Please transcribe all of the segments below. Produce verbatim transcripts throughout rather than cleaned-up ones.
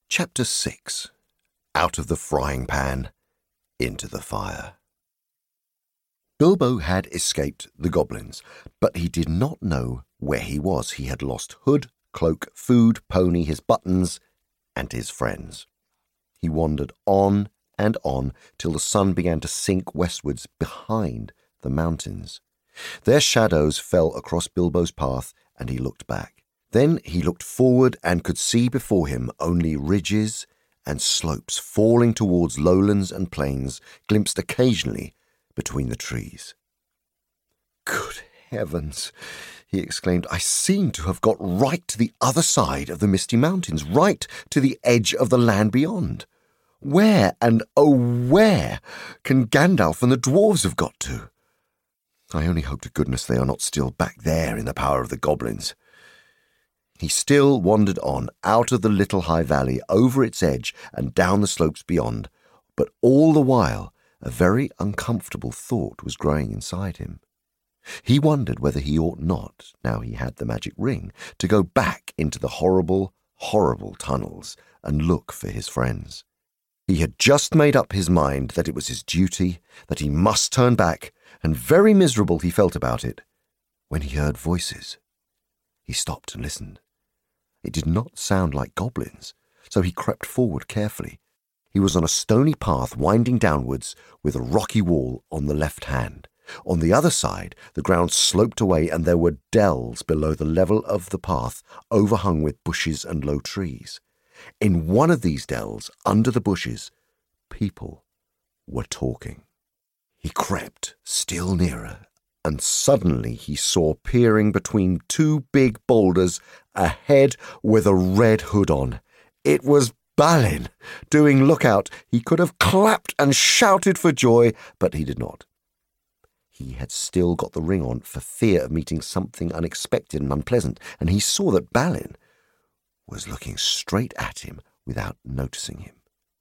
Chapter six. Out of the frying pan, into the fire. Bilbo had escaped the goblins, but he did not know where he was. He had lost hood, cloak, food, pony, his buttons, and his friends. He wandered on and on till the sun began to sink westwards behind the mountains. Their shadows fell across Bilbo's path, and he looked back. Then he looked forward and could see before him only ridges and slopes falling towards lowlands and plains, glimpsed occasionally between the trees. "Good heavens!" he exclaimed. "I seem to have got right to the other side of the Misty Mountains, right to the edge of the land beyond. Where, and oh where, can Gandalf and the dwarves have got to? I only hope to goodness they are not still back there in the power of the goblins." He still wandered on, out of the little high valley, over its edge and down the slopes beyond, but all the while a very uncomfortable thought was growing inside him. He wondered whether he ought not, now he had the magic ring, to go back into the horrible, horrible tunnels and look for his friends. He had just made up his mind that it was his duty, that he must turn back, and very miserable he felt about it, when he heard voices. He stopped and listened. It did not sound like goblins, so he crept forward carefully. He was on a stony path winding downwards with a rocky wall on the left hand. On the other side, the ground sloped away and there were dells below the level of the path, overhung with bushes and low trees. In one of these dells, under the bushes, people were talking. He crept still nearer, and suddenly he saw peering between two big boulders a head with a red hood on. It was Balin, doing lookout. He could have clapped and shouted for joy, but he did not. He had still got the ring on for fear of meeting something unexpected and unpleasant, and he saw that Balin was looking straight at him without noticing him.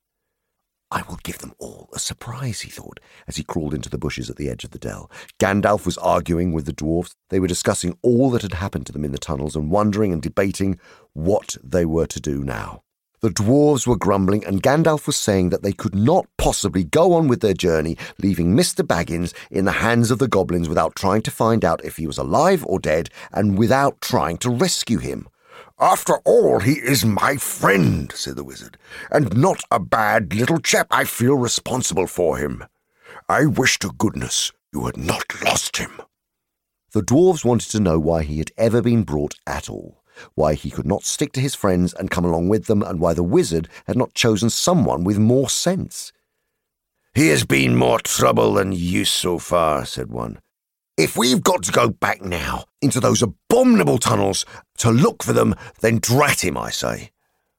"I will give them all a surprise," he thought, as he crawled into the bushes at the edge of the dell. Gandalf was arguing with the dwarfs. They were discussing all that had happened to them in the tunnels and wondering and debating what they were to do now. The dwarves were grumbling, and Gandalf was saying that they could not possibly go on with their journey, leaving Mister Baggins in the hands of the goblins without trying to find out if he was alive or dead, and without trying to rescue him. "After all, he is my friend," said the wizard, "and not a bad little chap. I feel responsible for him. I wish to goodness you had not lost him." The dwarves wanted to know why he had ever been brought at all, why he could not stick to his friends and come along with them, and why the wizard had not chosen someone with more sense. "He has been more trouble than use so far," said one. "If we've got to go back now into those abominable tunnels to look for them, then drat him, I say."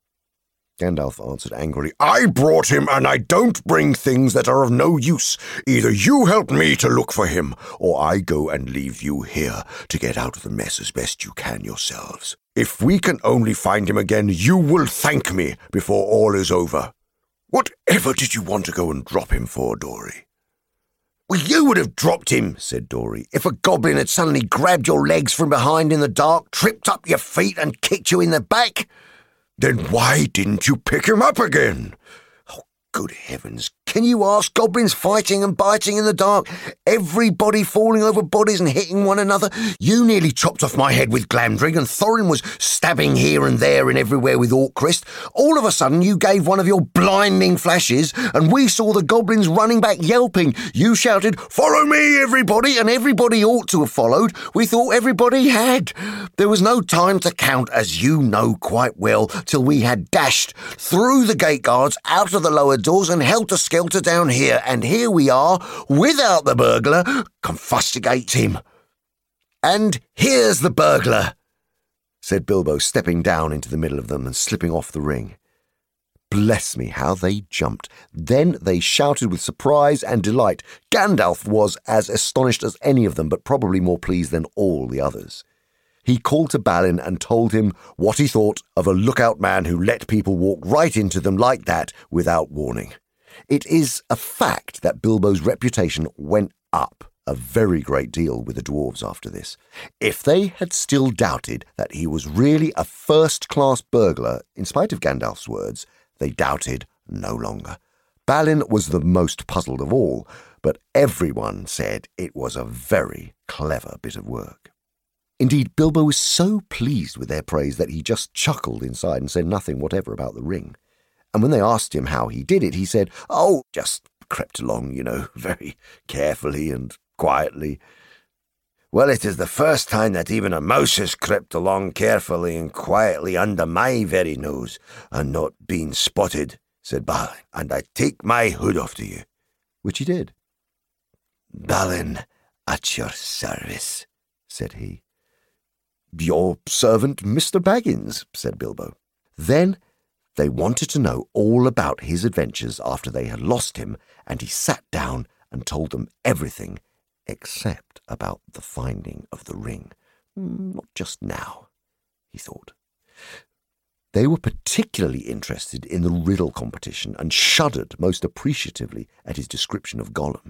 Gandalf answered angrily, "I brought him, and I don't bring things that are of no use. Either you help me to look for him, or I go and leave you here to get out of the mess as best you can yourselves. If we can only find him again, you will thank me before all is over. Whatever did you want to go and drop him for, Dory?" "Well, you would have dropped him," said Dory, "if a goblin had suddenly grabbed your legs from behind in the dark, tripped up your feet and kicked you in the back." "Then why didn't you pick him up again?" "Oh, good heavens, can you ask? Goblins fighting and biting in the dark, everybody falling over bodies and hitting one another. You nearly chopped off my head with Glamdring, and Thorin was stabbing here and there and everywhere with Orcrist. All of a sudden you gave one of your blinding flashes, and we saw the goblins running back yelping. You shouted, 'Follow me, everybody,' and everybody ought to have followed. We thought everybody had. There was no time to count, as you know quite well, till we had dashed through the gate guards, out of the lower doors, and helter-skelter down here, and here we are, without the burglar. Confustigate him." "And here's the burglar," said Bilbo, stepping down into the middle of them and slipping off the ring. Bless me, how they jumped. Then they shouted with surprise and delight. Gandalf was as astonished as any of them, but probably more pleased than all the others. He called to Balin and told him what he thought of a lookout man who let people walk right into them like that without warning. It is a fact that Bilbo's reputation went up a very great deal with the dwarves after this. If they had still doubted that he was really a first-class burglar, in spite of Gandalf's words, they doubted no longer. Balin was the most puzzled of all, but everyone said it was a very clever bit of work. Indeed, Bilbo was so pleased with their praise that he just chuckled inside and said nothing whatever about the ring. And when they asked him how he did it, he said, "Oh, just crept along, you know, very carefully and quietly." "Well, it is the first time that even a mouse has crept along carefully and quietly under my very nose and not been spotted," said Balin, "and I take my hood off to you." Which he did. "Balin, at your service," said he. "Your servant, Mister Baggins," said Bilbo. Then they wanted to know all about his adventures after they had lost him, and he sat down and told them everything except about the finding of the ring. Not just now, he thought. They were particularly interested in the riddle competition and shuddered most appreciatively at his description of Gollum.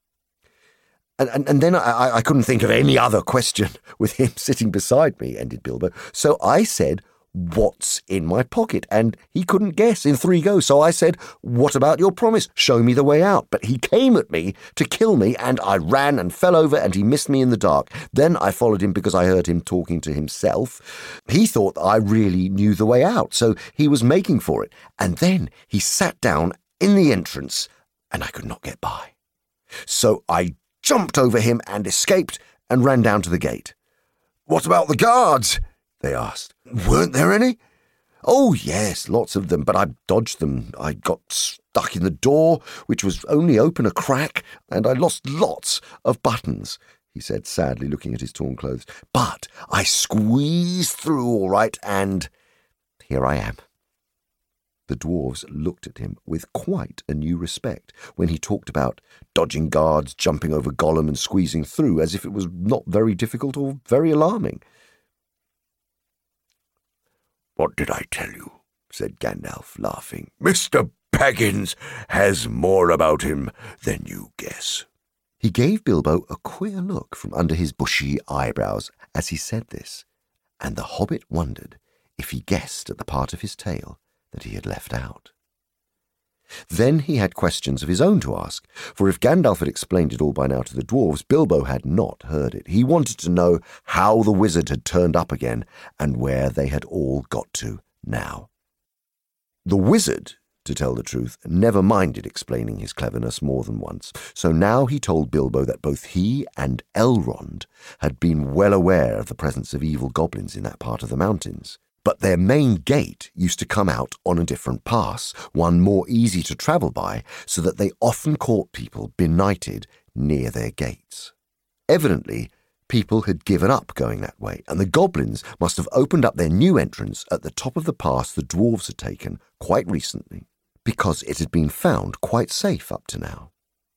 And, and, and then I, I couldn't think of any other question with him sitting beside me, ended Bilbo. So I said, "What's in my pocket?" And he couldn't guess in three goes. So I said, "What about your promise? Show me the way out." But he came at me to kill me, and I ran and fell over, and he missed me in the dark. Then I followed him because I heard him talking to himself. He thought I really knew the way out, so he was making for it. And then he sat down in the entrance, and I could not get by. So I jumped over him and escaped and ran down to the gate. "What about the guards?" they asked. "Weren't there any?" "Oh, yes, lots of them, but I dodged them. I got stuck in the door, which was only open a crack, and I lost lots of buttons," he said sadly, looking at his torn clothes. "But I squeezed through all right, and here I am." The dwarves looked at him with quite a new respect when he talked about dodging guards, jumping over Gollum and squeezing through, as if it was not very difficult or very alarming. "What did I tell you?" said Gandalf, laughing. "Mister Baggins has more about him than you guess." He gave Bilbo a queer look from under his bushy eyebrows as he said this, and the hobbit wondered if he guessed at the part of his tale that he had left out. Then he had questions of his own to ask, for if Gandalf had explained it all by now to the dwarves, Bilbo had not heard it. He wanted to know how the wizard had turned up again and where they had all got to now. The wizard, to tell the truth, never minded explaining his cleverness more than once, so now he told Bilbo that both he and Elrond had been well aware of the presence of evil goblins in that part of the mountains. But their main gate used to come out on a different pass, one more easy to travel by, so that they often caught people benighted near their gates. Evidently, people had given up going that way, and the goblins must have opened up their new entrance at the top of the pass the dwarves had taken quite recently, because it had been found quite safe up to now.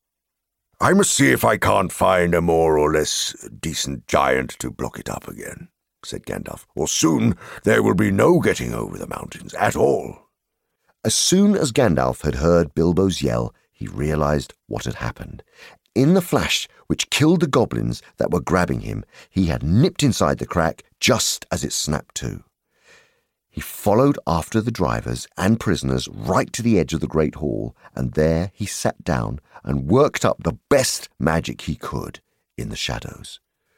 "I must see if I can't find a more or less decent giant to block it up again," said Gandalf, "or soon there will be no getting over the mountains at all." As soon as Gandalf had heard Bilbo's yell, he realized what had happened. In the flash which killed the goblins that were grabbing him, he had nipped inside the crack just as it snapped to. He followed after the drivers and prisoners right to the edge of the Great Hall, and there he sat down and worked up the best magic he could in the shadows.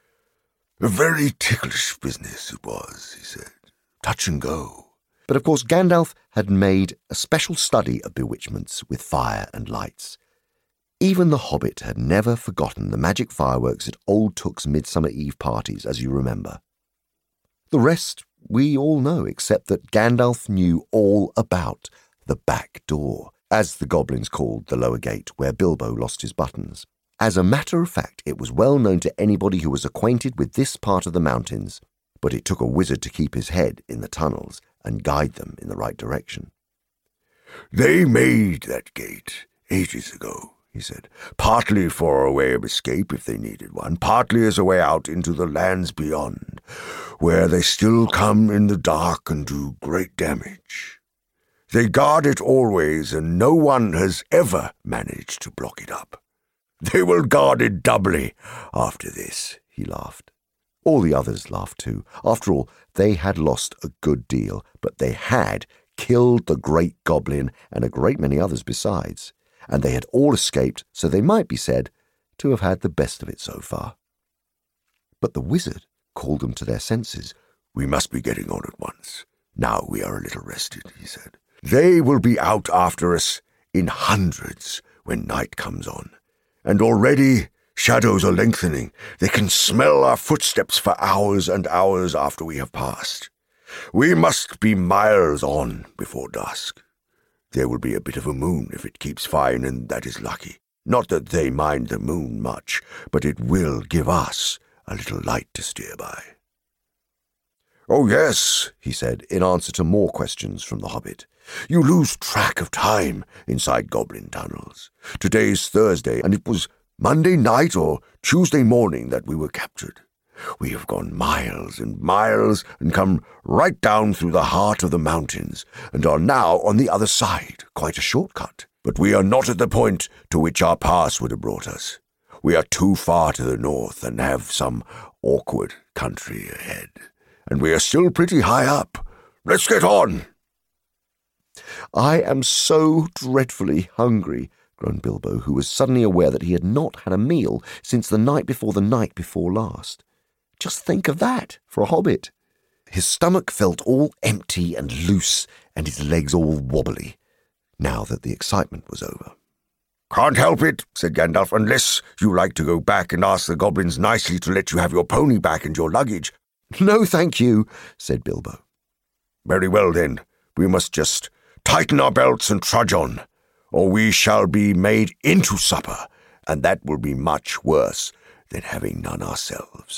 "A very ticklish business it was," he said. "Touch and go." But of course Gandalf had made a special study of bewitchments with fire and lights. Even the Hobbit had never forgotten the magic fireworks at Old Took's Midsummer Eve parties, as you remember. The rest we all know, except that Gandalf knew all about the back door, as the goblins called the lower gate where Bilbo lost his buttons. As a matter of fact, it was well known to anybody who was acquainted with this part of the mountains, but it took a wizard to keep his head in the tunnels and guide them in the right direction. "They made that gate ages ago," he said, "partly for a way of escape if they needed one, partly as a way out into the lands beyond, where they still come in the dark and do great damage. They guard it always, and no one has ever managed to block it up. They will guard it doubly after this, he laughed. All the others laughed too. After all, they had lost a good deal, but they had killed the great goblin and a great many others besides, and they had all escaped, so they might be said to have had the best of it so far. But the wizard called them to their senses. We must be getting on at once. Now we are a little rested, he said. They will be out after us in hundreds when night comes on, and already shadows are lengthening. They can smell our footsteps for hours and hours after we have passed. We must be miles on before dusk. There will be a bit of a moon if it keeps fine, and that is lucky. Not that they mind the moon much, but it will give us a little light to steer by. Oh, yes, he said, in answer to more questions from the hobbit. You lose track of time inside goblin tunnels. Today's Thursday, and it was Monday night or Tuesday morning that we were captured. We have gone miles and miles and come right down through the heart of the mountains and are now on the other side, quite a shortcut. But we are not at the point to which our pass would have brought us. We are too far to the north and have some awkward country ahead. And we are still pretty high up. Let's get on. I am so dreadfully hungry, groaned Bilbo, who was suddenly aware that he had not had a meal since the night before the night before last. Just think of that for a hobbit. His stomach felt all empty and loose, and his legs all wobbly, now that the excitement was over. Can't help it, said Gandalf, unless you like to go back and ask the goblins nicely to let you have your pony back and your luggage. No, thank you, said Bilbo. Very well, then. We must just tighten our belts and trudge on, or we shall be made into supper, and that will be much worse than having none ourselves.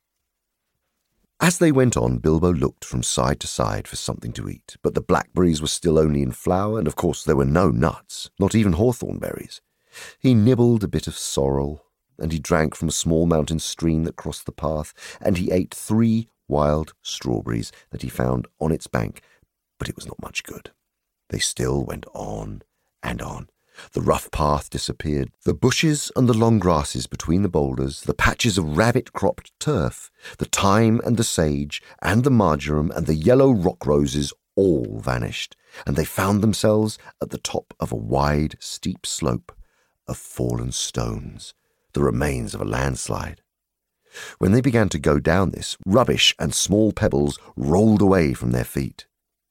As they went on, Bilbo looked from side to side for something to eat, but the blackberries were still only in flower, and of course there were no nuts, not even hawthorn berries. He nibbled a bit of sorrel, and he drank from a small mountain stream that crossed the path, and he ate three wild strawberries that he found on its bank, but it was not much good. They still went on and on. The rough path disappeared. The bushes and the long grasses between the boulders, the patches of rabbit-cropped turf, the thyme and the sage, and the marjoram and the yellow rock roses all vanished, and they found themselves at the top of a wide, steep slope of fallen stones, the remains of a landslide. When they began to go down this, rubbish and small pebbles rolled away from their feet.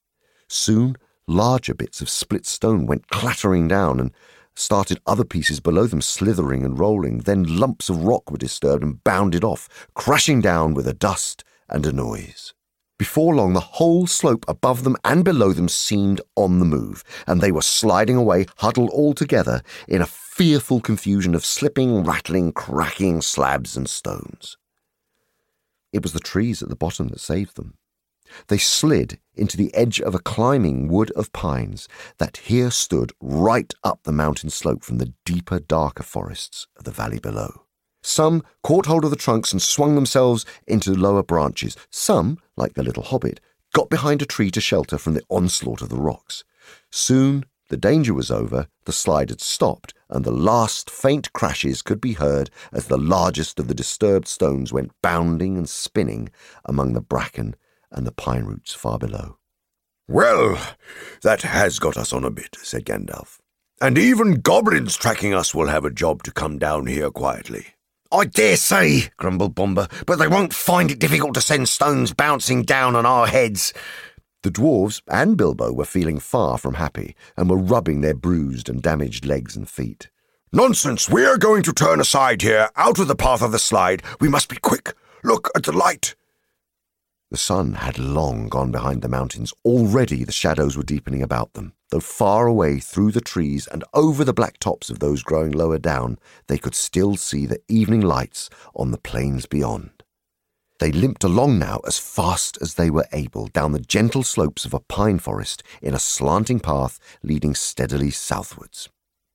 Soon, larger bits of split stone went clattering down and started other pieces below them slithering and rolling. Then lumps of rock were disturbed and bounded off, crashing down with a dust and a noise. Before long, the whole slope above them and below them seemed on the move, and they were sliding away, huddled all together in a fearful confusion of slipping, rattling, cracking slabs and stones. It was the trees at the bottom that saved them. They slid into the edge of a climbing wood of pines that here stood right up the mountain slope from the deeper, darker forests of the valley below. Some caught hold of the trunks and swung themselves into lower branches. Some, like the little hobbit, got behind a tree to shelter from the onslaught of the rocks. Soon the danger was over, the slide had stopped, and the last faint crashes could be heard as the largest of the disturbed stones went bounding and spinning among the bracken and the pine roots far below. Well, that has got us on a bit, said Gandalf. And even goblins tracking us will have a job to come down here quietly. I dare say, grumbled Bombur, but they won't find it difficult to send stones bouncing down on our heads. The dwarves and Bilbo were feeling far from happy and were rubbing their bruised and damaged legs and feet. Nonsense! We are going to turn aside here, out of the path of the slide. We must be quick. Look at the light. The sun had long gone behind the mountains. Already the shadows were deepening about them, though far away through the trees and over the black tops of those growing lower down, they could still see the evening lights on the plains beyond. They limped along now as fast as they were able down the gentle slopes of a pine forest in a slanting path leading steadily southwards.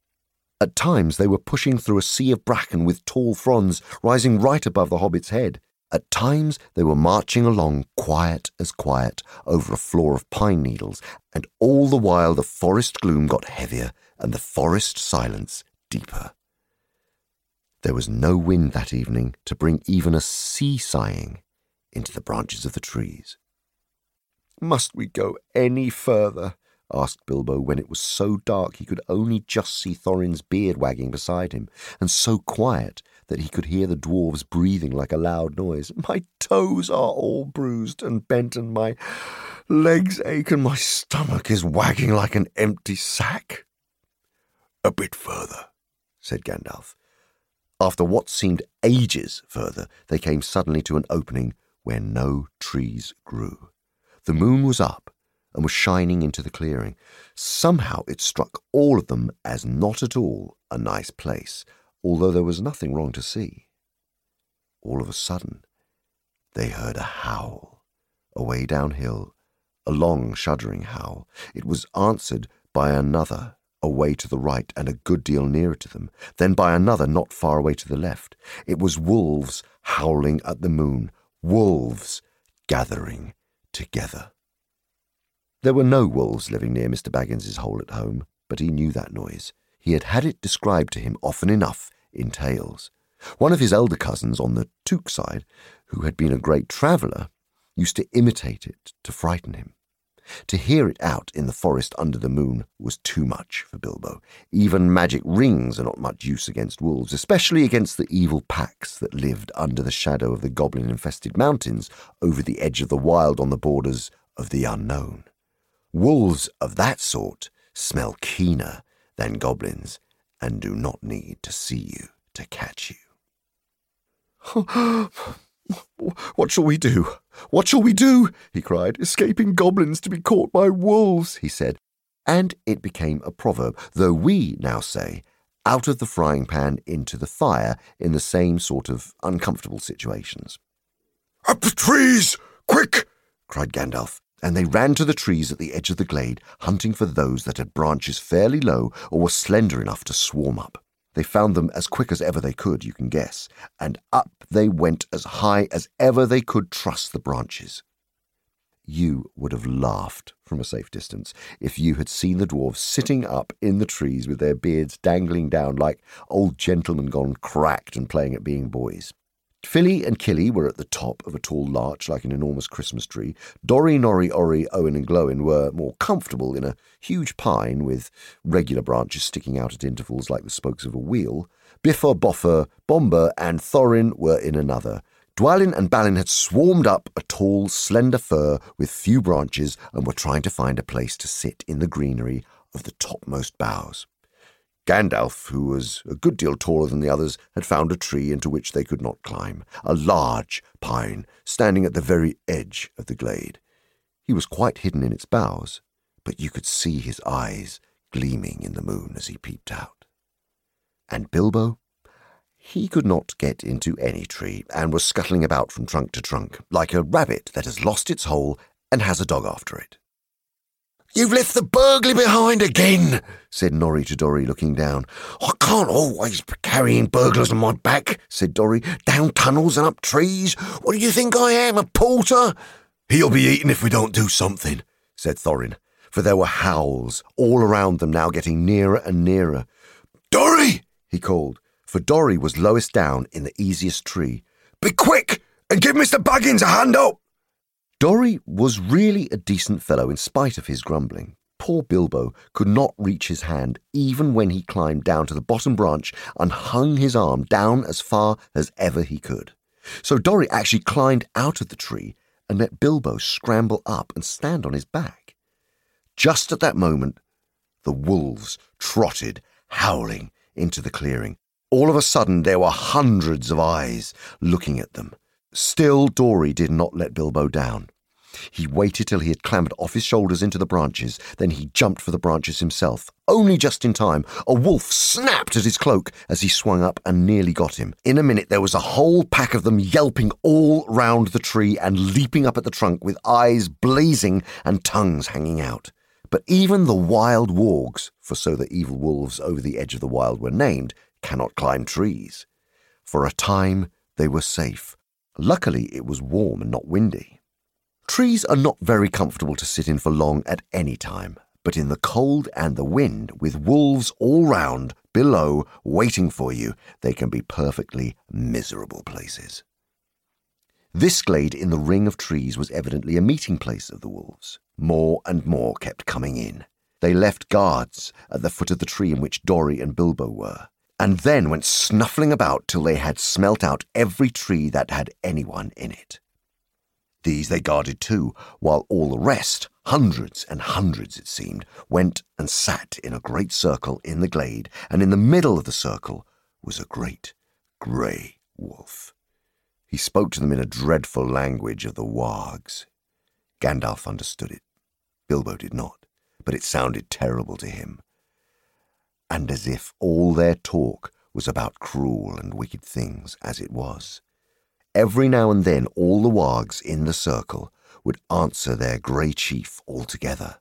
At times they were pushing through a sea of bracken with tall fronds rising right above the hobbit's head. At times they were marching along quiet as quiet over a floor of pine needles, and all the while the forest gloom got heavier and the forest silence deeper. There was no wind that evening to bring even a sea sighing into the branches of the trees. "Must we go any further?" asked Bilbo when it was so dark he could only just see Thorin's beard wagging beside him, and so quiet that he could hear the dwarves breathing like a loud noise. "My toes are all bruised and bent, and my legs ache, and my stomach is wagging like an empty sack." "A bit further," said Gandalf. After what seemed ages further, they came suddenly to an opening where no trees grew. The moon was up and was shining into the clearing. Somehow it struck all of them as not at all a nice place, although there was nothing wrong to see. All of a sudden, they heard a howl, away downhill, a long, shuddering howl. It was answered by another, away to the right and a good deal nearer to them, then by another not far away to the left. It was wolves howling at the moon, wolves gathering together. There were no wolves living near Mister Baggins's hole at home, but he knew that noise. He had had it described to him often enough in tales. One of his elder cousins on the Took side, who had been a great traveller, used to imitate it to frighten him. To hear it out in the forest under the moon was too much for Bilbo. Even magic rings are not much use against wolves, especially against the evil packs that lived under the shadow of the goblin-infested mountains over the edge of the wild on the borders of the unknown. Wolves of that sort smell keener than goblins and do not need to see you to catch you. "What shall we do? What shall we do?" he cried. "Escaping goblins to be caught by wolves," he said. And it became a proverb, though we now say, out of the frying pan into the fire in the same sort of uncomfortable situations. "Up the trees! Quick!" cried Gandalf, and they ran to the trees at the edge of the glade, hunting for those that had branches fairly low or were slender enough to swarm up. They found them as quick as ever they could, you can guess, and up they went as high as ever they could truss the branches. You would have laughed from a safe distance if you had seen the dwarves sitting up in the trees with their beards dangling down like old gentlemen gone cracked and playing at being boys. Philly and Killy were at the top of a tall larch like an enormous Christmas tree. Dorry, Norry, Orry, Owen and Glowin were more comfortable in a huge pine with regular branches sticking out at intervals like the spokes of a wheel. Bifur, Boffer, Bomber and Thorin were in another. Dwalin and Balin had swarmed up a tall, slender fir with few branches and were trying to find a place to sit in the greenery of the topmost boughs. Gandalf, who was a good deal taller than the others, had found a tree into which they could not climb, a large pine standing at the very edge of the glade. He was quite hidden in its boughs, but you could see his eyes gleaming in the moon as he peeped out. And Bilbo? He could not get into any tree and was scuttling about from trunk to trunk, like a rabbit that has lost its hole and has a dog after it. "You've left the burglar behind again," said Norry to Dorry, looking down. "I can't always be carrying burglars on my back," said Dorry, "down tunnels and up trees. What do you think I am, a porter?" "He'll be eaten if we don't do something," said Thorin, for there were howls all around them now getting nearer and nearer. "Dorry!" he called, for Dorry was lowest down in the easiest tree. "Be quick and give Mister Baggins a hand up." Dorry was really a decent fellow in spite of his grumbling. Poor Bilbo could not reach his hand even when he climbed down to the bottom branch and hung his arm down as far as ever he could. So Dorry actually climbed out of the tree and let Bilbo scramble up and stand on his back. Just at that moment, the wolves trotted, howling, into the clearing. All of a sudden, there were hundreds of eyes looking at them. Still, Dorry did not let Bilbo down. He waited till he had clambered off his shoulders into the branches, then he jumped for the branches himself. Only just in time, a wolf snapped at his cloak as he swung up and nearly got him. In a minute, there was a whole pack of them yelping all round the tree and leaping up at the trunk with eyes blazing and tongues hanging out. But even the wild wargs, for so the evil wolves over the edge of the wild were named, cannot climb trees. For a time, they were safe. Luckily, it was warm and not windy. Trees are not very comfortable to sit in for long at any time, but in the cold and the wind, with wolves all round, below waiting for you, they can be perfectly miserable places. This glade in the ring of trees was evidently a meeting place of the wolves. More and more kept coming in. They left guards at the foot of the tree in which Dorry and Bilbo were, and then went snuffling about till they had smelt out every tree that had anyone in it. These they guarded too, while all the rest, hundreds and hundreds it seemed, went and sat in a great circle in the glade, and in the middle of the circle was a great grey wolf. He spoke to them in a dreadful language of the wargs. Gandalf understood it. Bilbo did not, but it sounded terrible to him, and as if all their talk was about cruel and wicked things, as it was. Every now and then all the wargs in the circle would answer their grey chief all together,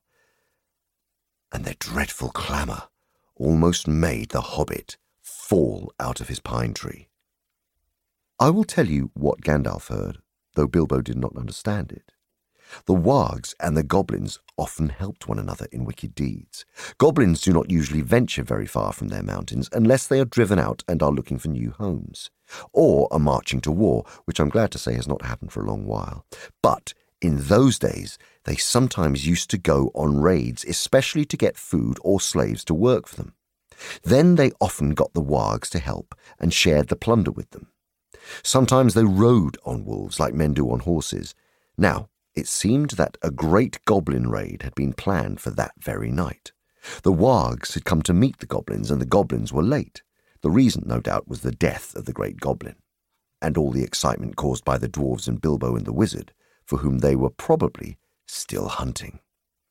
and their dreadful clamour almost made the hobbit fall out of his pine tree. I will tell you what Gandalf heard, though Bilbo did not understand it. The wargs and the goblins often helped one another in wicked deeds. Goblins do not usually venture very far from their mountains unless they are driven out and are looking for new homes, or are marching to war, which I'm glad to say has not happened for a long while. But in those days, they sometimes used to go on raids, especially to get food or slaves to work for them. Then they often got the wargs to help and shared the plunder with them. Sometimes they rode on wolves like men do on horses. Now, it seemed that a great goblin raid had been planned for that very night. The wargs had come to meet the goblins, and the goblins were late. The reason, no doubt, was the death of the great goblin, and all the excitement caused by the dwarves and Bilbo and the wizard, for whom they were probably still hunting.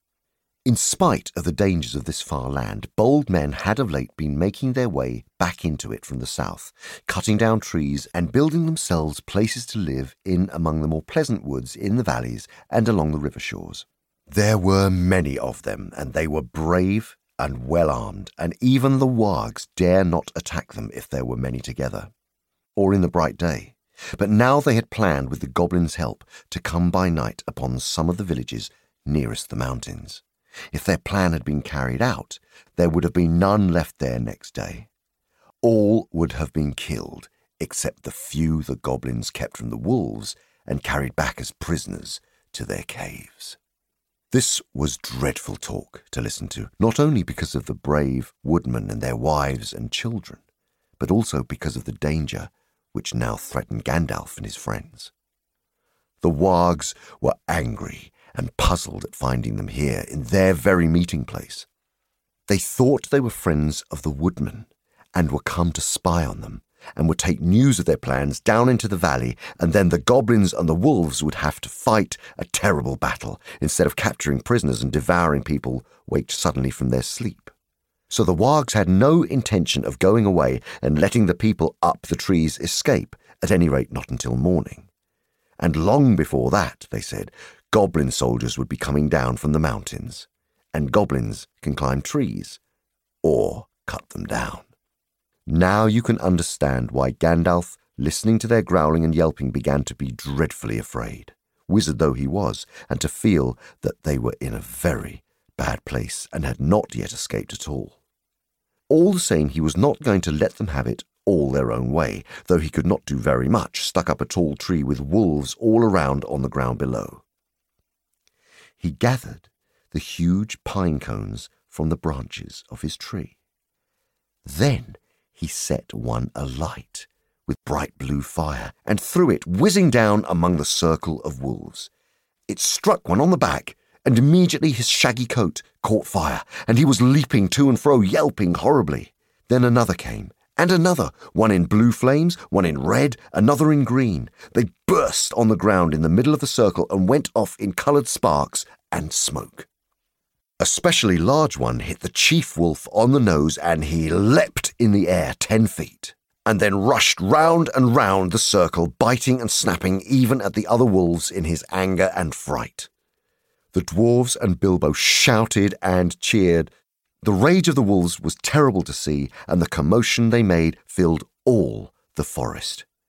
In spite of the dangers of this far land, bold men had of late been making their way back into it from the south, cutting down trees and building themselves places to live in among the more pleasant woods in the valleys and along the river shores. There were many of them, and they were brave and well armed, and even the wargs dare not attack them if there were many together, or in the bright day. But now they had planned, with the goblins' help, to come by night upon some of the villages nearest the mountains. If their plan had been carried out, there would have been none left there next day. All would have been killed, except the few the goblins kept from the wolves and carried back as prisoners to their caves. This was dreadful talk to listen to, not only because of the brave woodmen and their wives and children, but also because of the danger which now threatened Gandalf and his friends. The wargs were angry and puzzled at finding them here in their very meeting place. They thought they were friends of the woodmen and were come to spy on them, and would take news of their plans down into the valley, and then the goblins and the wolves would have to fight a terrible battle instead of capturing prisoners and devouring people waked suddenly from their sleep. So the wargs had no intention of going away and letting the people up the trees escape, at any rate not until morning. And long before that, they said, goblin soldiers would be coming down from the mountains, and goblins can climb trees or cut them down. Now you can understand why Gandalf, listening to their growling and yelping, began to be dreadfully afraid, wizard though he was, and to feel that they were in a very bad place and had not yet escaped at all. All the same, he was not going to let them have it all their own way, though he could not do very much, stuck up a tall tree with wolves all around on the ground below. He gathered the huge pine cones from the branches of his tree. Then he set one alight with bright blue fire and threw it whizzing down among the circle of wolves. It struck one on the back, and immediately his shaggy coat caught fire, and he was leaping to and fro, yelping horribly. Then another came, and another, one in blue flames, one in red, another in green. They burst on the ground in the middle of the circle and went off in coloured sparks and smoke. A specially large one hit the chief wolf on the nose, and he leapt in the air ten feet, and then rushed round and round the circle, biting and snapping even at the other wolves in his anger and fright. The dwarves and Bilbo shouted and cheered. The rage of the wolves was terrible to see, and the commotion they made filled all the forest.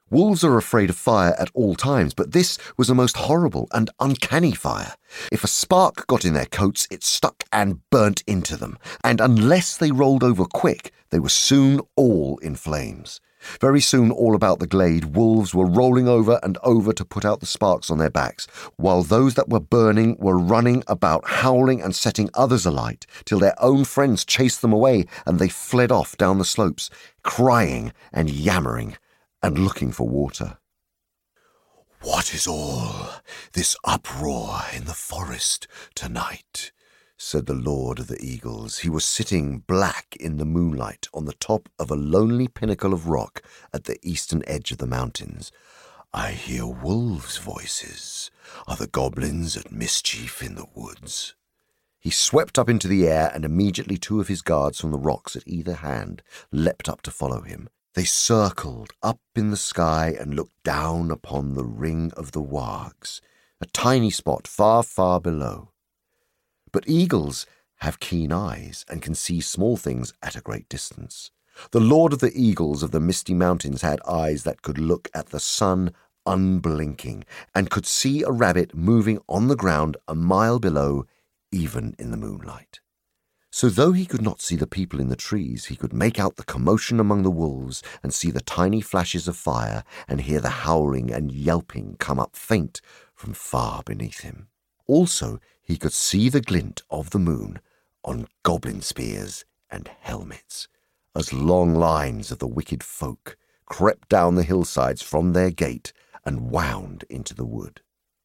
Wolves are afraid of fire at all times, but this was a most horrible and uncanny fire. If a spark got in their coats, it stuck and burnt into them, and unless they rolled over quick, they were soon all in flames. Very soon, all about the glade, wolves were rolling over and over to put out the sparks on their backs, while those that were burning were running about, howling and setting others alight, till their own friends chased them away, and they fled off down the slopes, crying and yammering and looking for water. "What is all this uproar in the forest tonight?" said the Lord of the Eagles. He was sitting black in the moonlight on the top of a lonely pinnacle of rock at the eastern edge of the mountains. "I hear wolves' voices. Are the goblins at mischief in the woods?" He swept up into the air, and immediately two of his guards from the rocks at either hand leapt up to follow him. They circled up in the sky and looked down upon the ring of the Wargs, a tiny spot far, far below. But eagles have keen eyes and can see small things at a great distance. The Lord of the Eagles of the Misty Mountains had eyes that could look at the sun unblinking, and could see a rabbit moving on the ground a mile below, even in the moonlight. So though he could not see the people in the trees, he could make out the commotion among the wolves, and see the tiny flashes of fire, and hear the howling and yelping come up faint from far beneath him. Also he could see the glint of the moon on goblin spears and helmets, as long lines of the wicked folk crept down the hillsides from their gate and wound into the wood.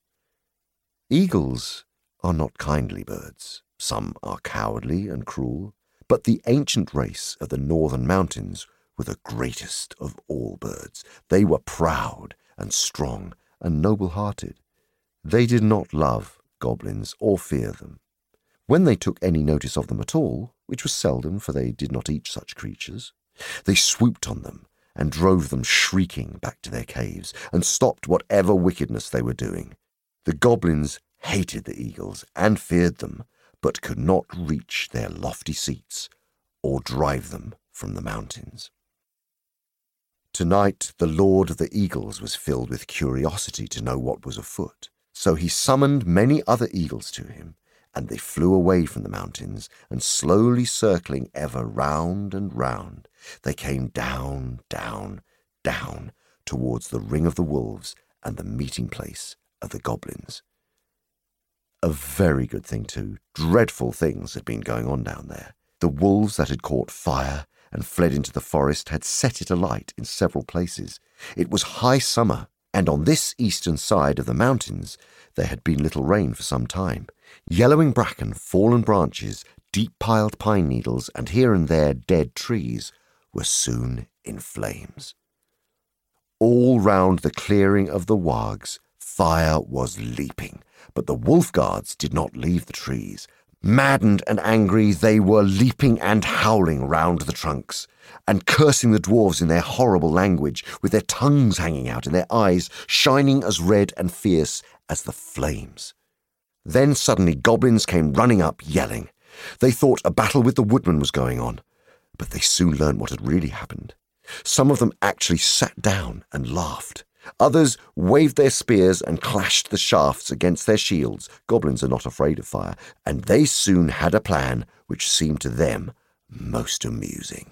Eagles are not kindly birds. Some are cowardly and cruel, but the ancient race of the northern mountains were the greatest of all birds. They were proud and strong and noble-hearted. They did not love goblins or fear them. When they took any notice of them at all, which was seldom, for they did not eat such creatures, they swooped on them and drove them shrieking back to their caves, and stopped whatever wickedness they were doing. The goblins hated the eagles and feared them, but could not reach their lofty seats or drive them from the mountains. Tonight the Lord of the Eagles was filled with curiosity to know what was afoot. So he summoned many other eagles to him, and they flew away from the mountains, and slowly circling ever round and round, they came down, down, down, towards the ring of the wolves and the meeting place of the goblins. A very good thing too. Dreadful things had been going on down there. The wolves that had caught fire and fled into the forest had set it alight in several places. It was high summer, and on this eastern side of the mountains there had been little rain for some time. Yellowing bracken, fallen branches, deep-piled pine needles, and here and there dead trees were soon in flames. All round the clearing of the Wargs, fire was leaping, but the wolf guards did not leave the trees. Maddened and angry, they were leaping and howling round the trunks, and cursing the dwarves in their horrible language, with their tongues hanging out and their eyes shining as red and fierce as the flames. Then suddenly goblins came running up, yelling. They thought a battle with the woodmen was going on, but they soon learned what had really happened. Some of them actually sat down and laughed. Others waved their spears and clashed the shafts against their shields. Goblins are not afraid of fire, and they soon had a plan which seemed to them most amusing.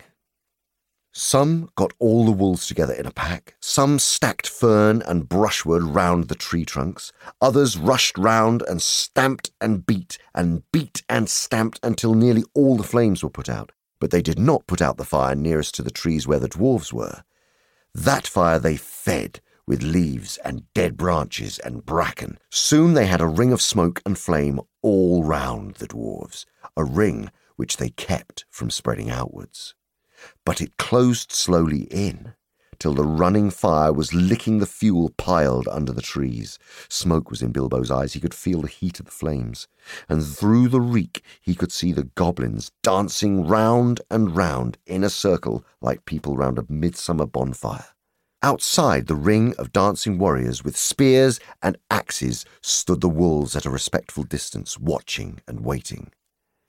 Some got all the wolves together in a pack, some stacked fern and brushwood round the tree trunks, others rushed round and stamped and beat and beat and stamped until nearly all the flames were put out, but they did not put out the fire nearest to the trees where the dwarves were. That fire they fed with leaves and dead branches and bracken. Soon they had a ring of smoke and flame all round the dwarves, a ring which they kept from spreading outwards. But it closed slowly in, till the running fire was licking the fuel piled under the trees. Smoke was in Bilbo's eyes. He could feel the heat of the flames, and through the reek he could see the goblins dancing round and round in a circle like people round a midsummer bonfire. Outside the ring of dancing warriors with spears and axes stood the wolves at a respectful distance, watching and waiting.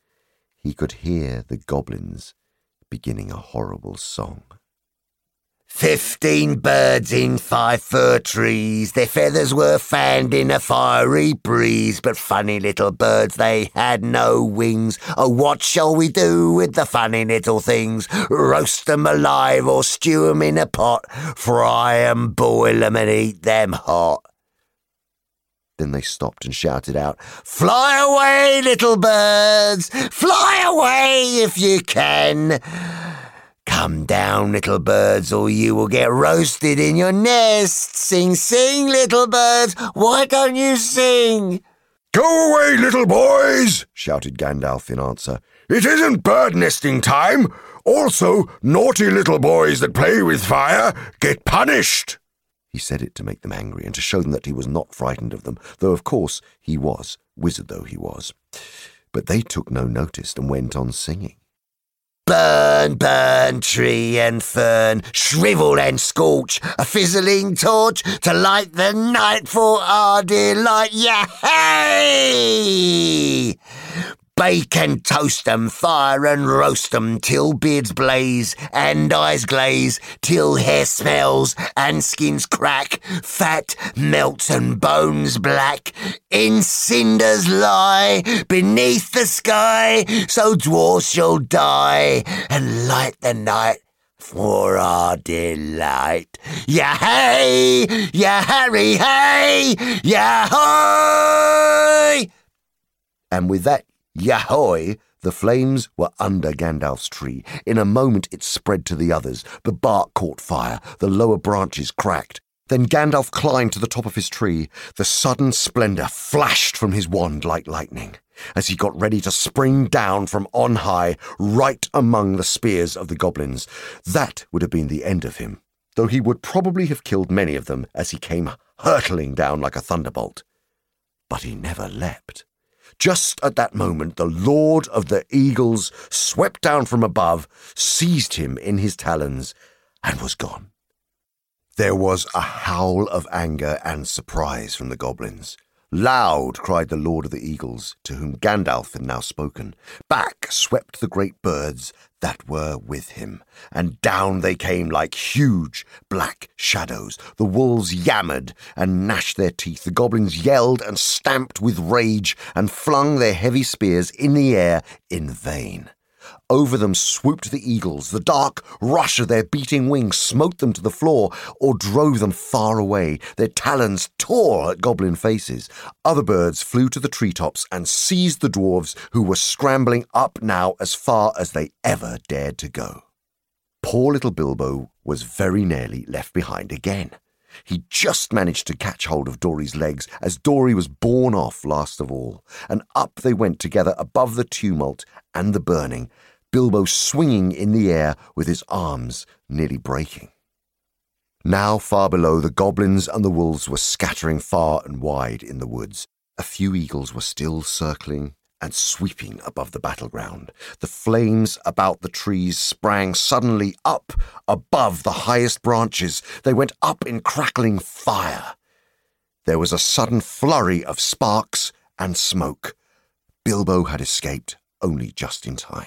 He could hear the goblins beginning a horrible song. Fifteen birds in five fir trees, their feathers were fanned in a fiery breeze, but funny little birds, they had no wings. Oh, what shall we do with the funny little things? Roast them alive or stew them in a pot, fry 'em, boil 'em and eat them hot. Then they stopped and shouted out, Fly away, little birds, fly away if you can. Come down, little birds, or you will get roasted in your nest. Sing, sing, little birds, why don't you sing? Go away, little boys, shouted Gandalf in answer. It isn't bird nesting time. Also, naughty little boys that play with fire get punished. He said it to make them angry and to show them that he was not frightened of them, though of course he was, wizard though he was. But they took no notice and went on singing. Burn, burn, tree and fern, shrivel and scorch, a fizzling torch to light the night for our delight. Yay! Bake and toast 'em, fire and roast 'em, till beards blaze and eyes glaze, till hair smells and skins crack, fat melts and bones black. In cinders lie beneath the sky, so dwarfs shall die and light the night for our delight. Yah-hey! Yah-harry, hey! Yah-hoy! And with that Yahoy, the flames were under Gandalf's tree. In a moment it spread to the others. The bark caught fire. The lower branches cracked. Then Gandalf climbed to the top of his tree. The sudden splendour flashed from his wand like lightning, as he got ready to spring down from on high, right among the spears of the goblins. That would have been the end of him, though he would probably have killed many of them as he came hurtling down like a thunderbolt. But he never leapt. Just at that moment, the Lord of the Eagles swept down from above, seized him in his talons, and was gone. There was a howl of anger and surprise from the goblins. Loud cried the Lord of the Eagles, to whom Gandalf had now spoken. Back swept the great birds that were with him, and down they came like huge black shadows. The wolves yammered and gnashed their teeth. The goblins yelled and stamped with rage and flung their heavy spears in the air in vain. Over them swooped the eagles. The dark rush of their beating wings smote them to the floor or drove them far away. Their talons tore at goblin faces. Other birds flew to the treetops and seized the dwarves, who were scrambling up now as far as they ever dared to go. Poor little Bilbo was very nearly left behind again. He just managed to catch hold of Dory's legs as Dory was borne off last of all, and up they went together above the tumult and the burning, Bilbo swinging in the air with his arms nearly breaking. Now far below, the goblins and the wolves were scattering far and wide in the woods. A few eagles were still circling and sweeping above the battleground. The flames about the trees sprang suddenly up above the highest branches. They went up in crackling fire. There was a sudden flurry of sparks and smoke. Bilbo had escaped only just in time.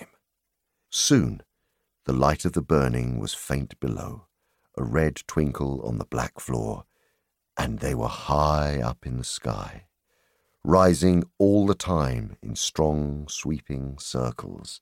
Soon the light of the burning was faint below, a red twinkle on the black floor, and they were high up in the sky, rising all the time in strong, sweeping circles.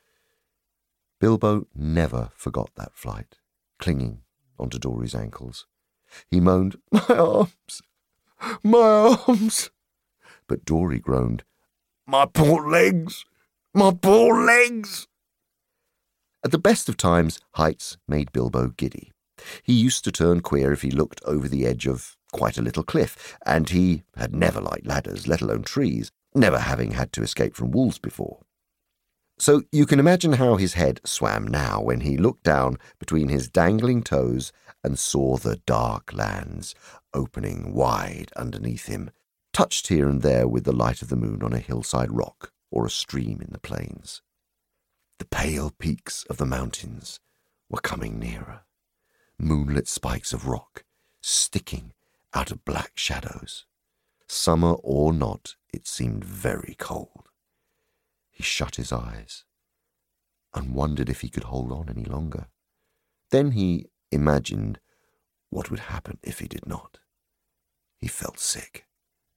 Bilbo never forgot that flight, clinging onto Dory's ankles. He moaned, "My arms! My arms!" But Dory groaned, "My poor legs! My poor legs!" At the best of times, heights made Bilbo giddy. He used to turn queer if he looked over the edge of quite a little cliff, and he had never liked ladders, let alone trees, never having had to escape from wolves before. So you can imagine how his head swam now when he looked down between his dangling toes and saw the dark lands opening wide underneath him, touched here and there with the light of the moon on a hillside rock or a stream in the plains. The pale peaks of the mountains were coming nearer, moonlit spikes of rock sticking out of black shadows. Summer or not, it seemed very cold. He shut his eyes and wondered if he could hold on any longer. Then he imagined what would happen if he did not. He felt sick.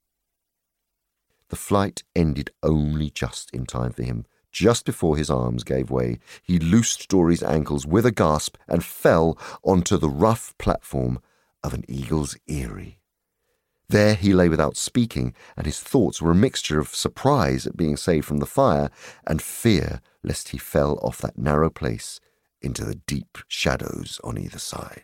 The flight ended only just in time for him. Just before his arms gave way, he loosed Dory's ankles with a gasp and fell onto the rough platform of an eagle's eyrie. There he lay without speaking, and his thoughts were a mixture of surprise at being saved from the fire and fear lest he fell off that narrow place into the deep shadows on either side.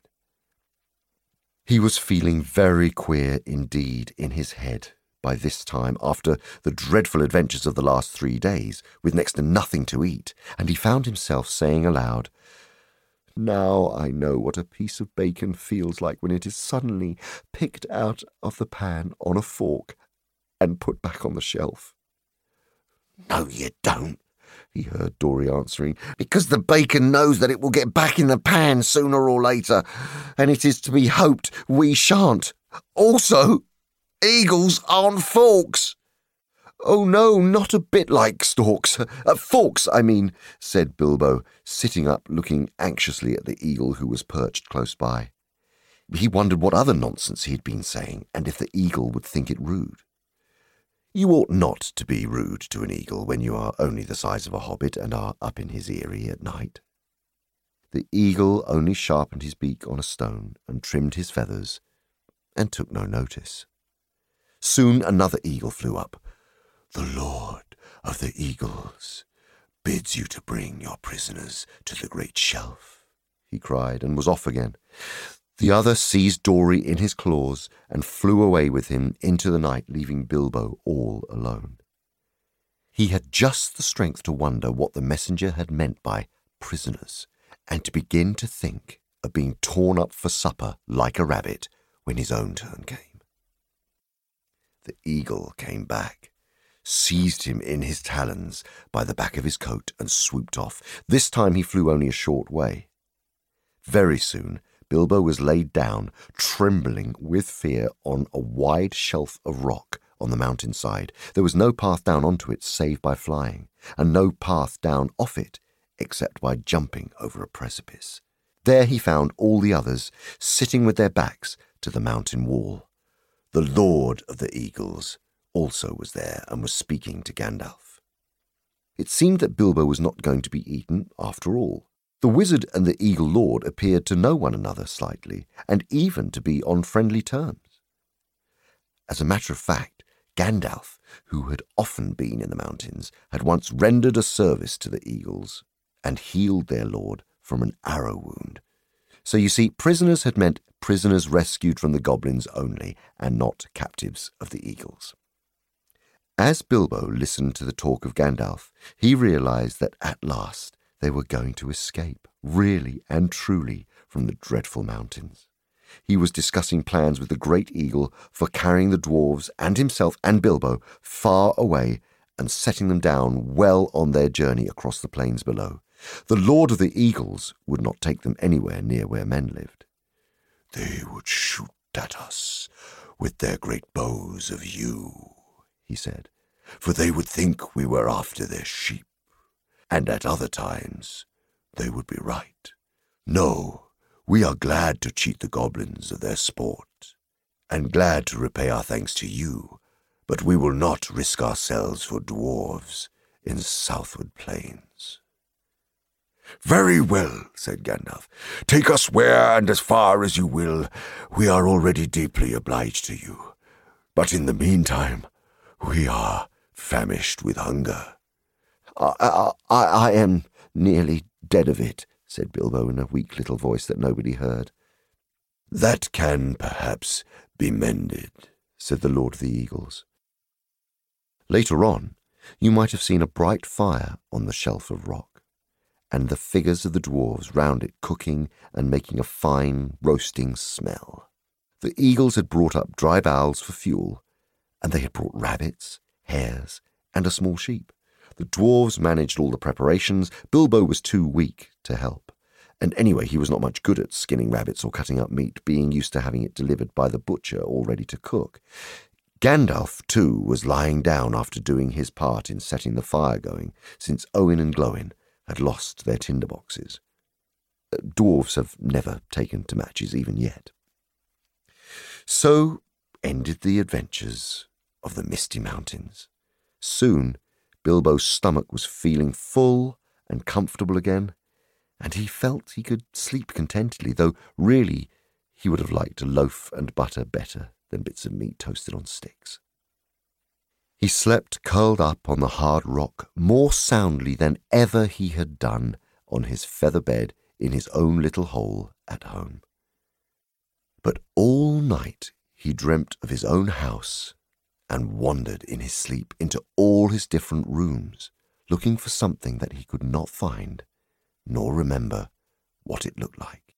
He was feeling very queer indeed in his head by this time, after the dreadful adventures of the last three days, with next to nothing to eat, and he found himself saying aloud, "Now I know what a piece of bacon feels like when it is suddenly picked out of the pan on a fork and put back on the shelf." "No, you don't," he heard Dory answering, "because the bacon knows that it will get back in the pan sooner or later, and it is to be hoped we shan't. Also, eagles aren't forks." "Oh, no, not a bit like storks. Uh, forks, I mean," said Bilbo, sitting up, looking anxiously at the eagle who was perched close by. He wondered what other nonsense he had been saying, and if the eagle would think it rude. You ought not to be rude to an eagle when you are only the size of a hobbit and are up in his eyrie at night. The eagle only sharpened his beak on a stone and trimmed his feathers, and took no notice. Soon another eagle flew up. "The Lord of the Eagles bids you to bring your prisoners to the great shelf," he cried, and was off again. The other seized Dory in his claws and flew away with him into the night, leaving Bilbo all alone. He had just the strength to wonder what the messenger had meant by prisoners, and to begin to think of being torn up for supper like a rabbit when his own turn came. The eagle came back, seized him in his talons by the back of his coat and swooped off. This time he flew only a short way. Very soon Bilbo was laid down, trembling with fear, on a wide shelf of rock on the mountainside. There was no path down onto it save by flying, and no path down off it except by jumping over a precipice. There he found all the others sitting with their backs to the mountain wall. The Lord of the Eagles also was there and was speaking to Gandalf. It seemed that Bilbo was not going to be eaten after all. The wizard and the Eagle Lord appeared to know one another slightly, and even to be on friendly terms. As a matter of fact, Gandalf, who had often been in the mountains, had once rendered a service to the Eagles and healed their lord from an arrow wound. So you see, prisoners had meant prisoners rescued from the goblins only, and not captives of the Eagles. As Bilbo listened to the talk of Gandalf, he realized that at last they were going to escape, really and truly, from the dreadful mountains. He was discussing plans with the great eagle for carrying the dwarves and himself and Bilbo far away and setting them down well on their journey across the plains below. The Lord of the Eagles would not take them anywhere near where men lived. "They would shoot at us with their great bows of yew," he said, "for they would think we were after their sheep. And at other times they would be right. No, we are glad to cheat the goblins of their sport, and glad to repay our thanks to you, but we will not risk ourselves for dwarves in Southwood Plains." "Very well," said Gandalf. "Take us where and as far as you will. We are already deeply obliged to you. But in the meantime, we are famished with hunger." I, I, I am nearly dead of it," said Bilbo in a weak little voice that nobody heard. "That can perhaps be mended," said the Lord of the Eagles. Later on, you might have seen a bright fire on the shelf of rock, and the figures of the dwarves round it cooking and making a fine roasting smell. The eagles had brought up dry boughs for fuel, and they had brought rabbits, hares, and a small sheep. The dwarves managed all the preparations. Bilbo was too weak to help, and anyway he was not much good at skinning rabbits or cutting up meat, being used to having it delivered by the butcher all ready to cook. Gandalf, too, was lying down after doing his part in setting the fire going, since Owen and Glowin had lost their tinderboxes. Dwarves have never taken to matches even yet. So ended the adventures of the Misty Mountains. Soon Bilbo's stomach was feeling full and comfortable again, and he felt he could sleep contentedly, though really he would have liked a loaf and butter better than bits of meat toasted on sticks. He slept curled up on the hard rock more soundly than ever he had done on his feather bed in his own little hole at home. But all night he dreamt of his own house and wandered in his sleep into all his different rooms, looking for something that he could not find, nor remember what it looked like.